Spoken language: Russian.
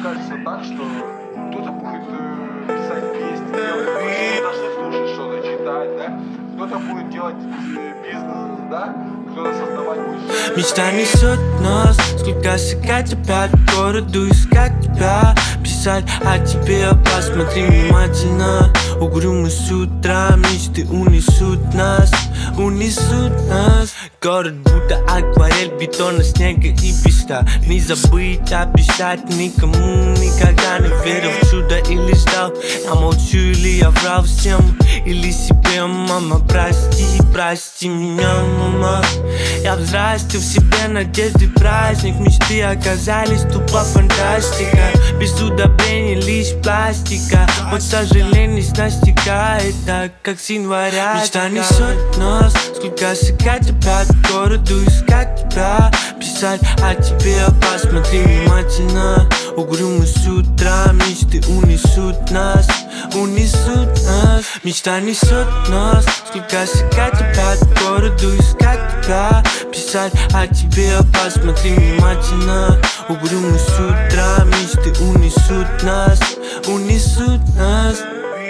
кажется так, что кто-то будет писать песни, делать, даже слушать что-то, читать, да? Кто-то будет делать бизнес, да? Кто-то создавать будет. Мечта несет нас, сколько шагать опять по городу искать тебя, писать о тебе, посмотри внимательно. Угрюмый с утра, мечты унесут нас, унесут нас. Город будто акварель, бетона, снега и песка. Не забыть обещать никому, никогда не верил в чудо или ждал. Я молчу или я врал всем, или себе, мама, прости, прости меня, мама. Я взрастил в себе надежды, праздник, мечты оказались тупо фантастика. Без удобрений, лишь пластика. Вот сожалений настигает так, как с января. Мечта несет нас, сколько шагать опять по городу искать тебя, писать о тебе, посмотри внимательно. Угрюмый с утра, мечты унесут нас, унесут нас. Мечта несет нас, сколько шагать опять по городу искать тебя, писать о тебе, посмотри внимательно. Угрюмый с утра, мечты унесут нас, унесут нас.